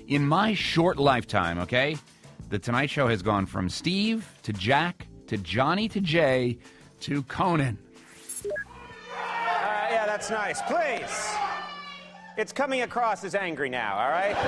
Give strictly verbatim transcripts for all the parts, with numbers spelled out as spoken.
In my short lifetime, okay, The Tonight Show has gone from Steve to Jack to Johnny to Jay to Conan. Uh, yeah, that's nice. Please. It's coming across as angry now, all right?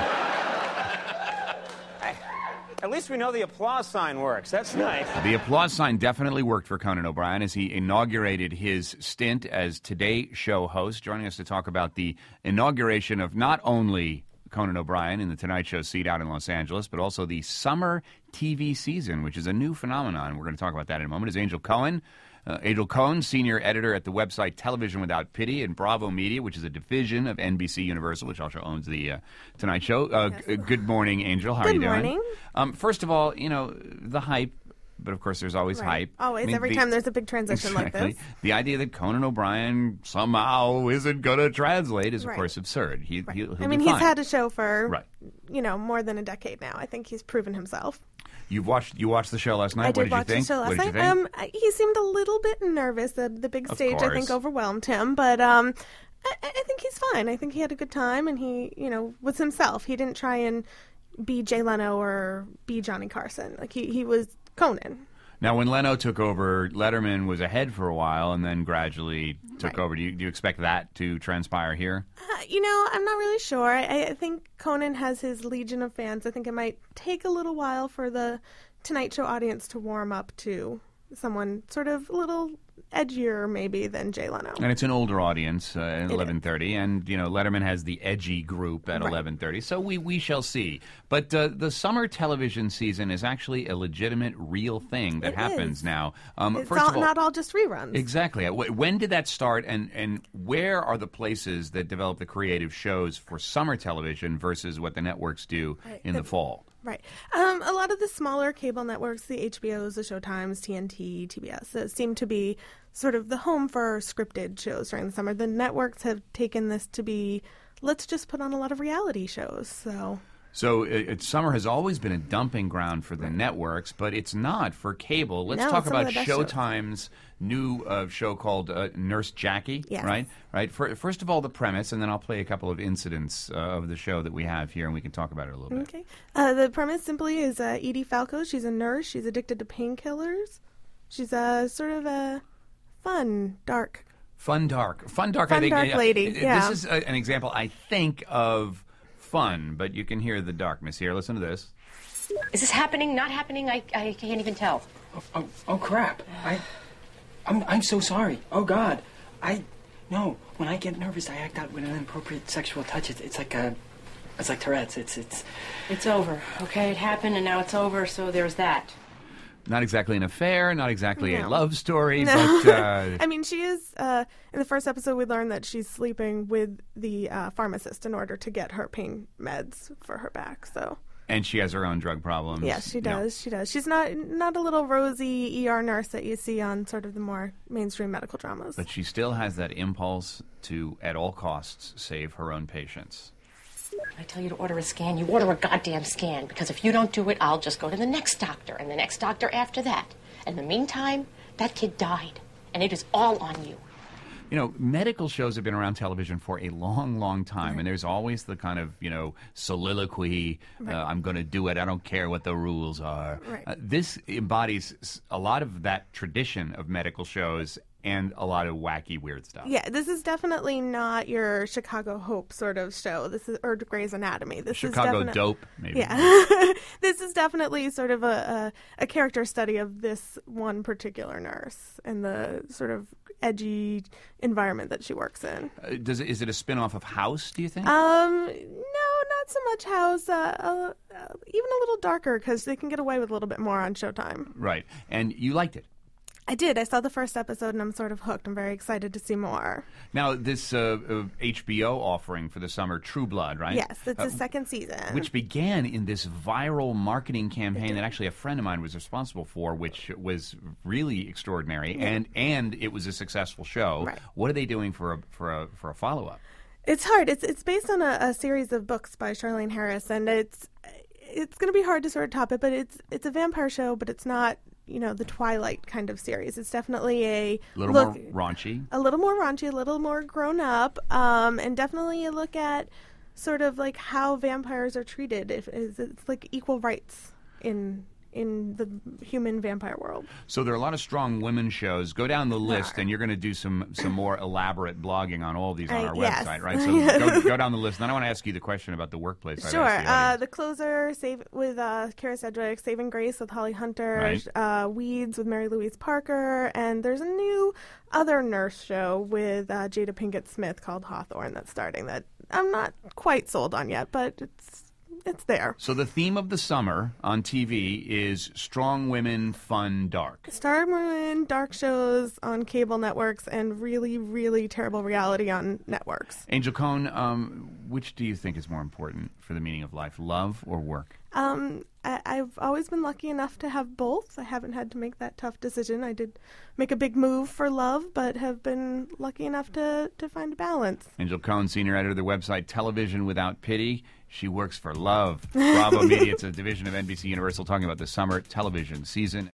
I, at least we know the applause sign works. That's nice. The applause sign definitely worked for Conan O'Brien as he inaugurated his stint as Today Show host, joining us to talk about the inauguration of not only Conan O'Brien in the Tonight Show seat out in Los Angeles, but also the summer T V season, which is a new phenomenon. We're going to talk about that in a moment. Is Angel Cohen. Uh, Angel Cohen, senior editor at the website Television Without Pity and Bravo Media, which is a division of N B C Universal, which also owns the uh, Tonight Show. Uh, yes. g- good morning, Angel. How good are you doing? Good morning. Um, first of all, you know, the hype, but of course there's always right. hype. Always, I mean, every the, time there's a big transition exactly. like this. The idea that Conan O'Brien somehow isn't going to translate is, of right. course, absurd. He, right. he'll, he'll I mean, be he's fine. had a show for, right. you know, more than a decade now. I think he's proven himself. You've watched you watched the show last night. I what did, did watch you think? the show last what did night. you think? Um, he seemed a little bit nervous. The, the big Of stage, course. I think, overwhelmed him. But um, I, I think he's fine. I think he had a good time, and he, you know, was himself. He didn't try and be Jay Leno or be Johnny Carson. Like he, he was Conan. Now, when Leno took over, Letterman was ahead for a while and then gradually took right. over. Do you, do you expect that to transpire here? Uh, you know, I'm not really sure. I, I think Conan has his legion of fans. I think it might take a little while for the Tonight Show audience to warm up to someone sort of a little edgier maybe than Jay Leno. And it's an older audience uh, at It eleven thirty, and you know Letterman has the edgy group at right. eleven thirty. So we we shall see. But uh, the summer television season is actually a legitimate, real thing that it happens is. now. Um, it's first all, of all, not all just reruns. Exactly. When did that start, and, and where are the places that develop the creative shows for summer television versus what the networks do right. in the, the fall? Right. Um, a lot of the smaller cable networks, the H B Os, the Showtimes, T N T, T B S, uh, seem to be sort of the home for scripted shows during the summer. The networks have taken this to be, let's just put on a lot of reality shows. So... So it, it, summer has always been a dumping ground for the right. networks, but it's not for cable. Let's no, talk about shows. Showtime's new uh, show called uh, Nurse Jackie. Yes. Right, right. For, first of all, the premise, and then I'll play a couple of incidents uh, of the show that we have here, and we can talk about it a little bit. Okay. Uh, the premise simply is uh, Edie Falco. She's a nurse. She's addicted to painkillers. She's a sort of a fun, dark. Fun, dark, fun, dark. Fun, I think, dark yeah, lady. Yeah. This is a, an example, I think, of fun, but you can hear the darkness here. Listen to this. Is this happening? Not happening? I, I can't even tell. Oh, oh, oh crap! I, I'm I'm so sorry. Oh God, I, no. When I get nervous, I act out with an inappropriate sexual touch. It's, it's like a, it's like Tourette's. It's it's. It's over. Okay, it happened, and now it's over. So there's that. Not exactly an affair, not exactly no. a love story, no. but... Uh, I mean, she is... Uh, in the first episode, we learned that she's sleeping with the uh, pharmacist in order to get her pain meds for her back, so... And she has her own drug problems. Yes, she does. No. She does. She's not not a little rosy E R nurse that you see on sort of the more mainstream medical dramas. But she still has that impulse to, at all costs, save her own patients. I tell you to order a scan, you order a goddamn scan, because if you don't do it, I'll just go to the next doctor and the next doctor after that. In the meantime, that kid died, and it is all on you. You know, medical shows have been around television for a long, long time, right. and there's always the kind of, you know, soliloquy, right. uh, I'm going to do it, I don't care what the rules are. Right. Uh, this embodies a lot of that tradition of medical shows and a lot of wacky, weird stuff. Yeah, this is definitely not your Chicago Hope sort of show. This is or Grey's Anatomy. This Chicago is definite, Dope, maybe. Yeah, this is definitely sort of a, a a character study of this one particular nurse and the sort of edgy environment that she works in. Uh, does it, is it a spin-off of House, do you think? Um, no, not so much House. Uh, uh, uh, even a little darker because they can get away with a little bit more on Showtime. Right, and you liked it. I did. I saw the first episode, and I'm sort of hooked. I'm very excited to see more. Now, this uh, uh, H B O offering for the summer, True Blood, right? Yes, it's uh, the second season. Which began in this viral marketing campaign that actually a friend of mine was responsible for, which was really extraordinary, yeah. and and it was a successful show. Right. What are they doing for a for a for a follow up? It's hard. It's it's based on a, a series of books by Charlaine Harris, and it's it's going to be hard to sort of top it. But it's it's a vampire show, but it's not, you know, the Twilight kind of series. It's definitely a little look, more raunchy, a little more raunchy, a little more grown up, um, and definitely a look at sort of like how vampires are treated. If is it's like equal rights in in the human vampire world. So there are a lot of strong women shows. Go down the list, There. and you're going to do some some more elaborate blogging on all of these on Uh, our yes. website, right? So go, go down the list. And then I want to ask you the question about the workplace. I've Sure. asked the Uh, audience. the Closer, save with uh, Kara Sedgwick, Saving Grace with Holly Hunter, Right. uh, Weeds with Mary Louise Parker, and there's a new other nurse show with uh, Jada Pinkett Smith called Hawthorne that's starting that I'm not quite sold on yet, but it's it's there. So the theme of the summer on T V is strong women, fun, dark. Star Women, dark shows on cable networks, and really, really terrible reality on networks. Angel Cohn, um, which do you think is more important for the meaning of life, love or work? Um, I, I've always been lucky enough to have both. I haven't had to make that tough decision. I did make a big move for love, but have been lucky enough to, to find a balance. Angel Cohn, senior editor of the website Television Without Pity. She works for Love. Bravo Media. It's a division of N B C Universal, talking about the summer television season.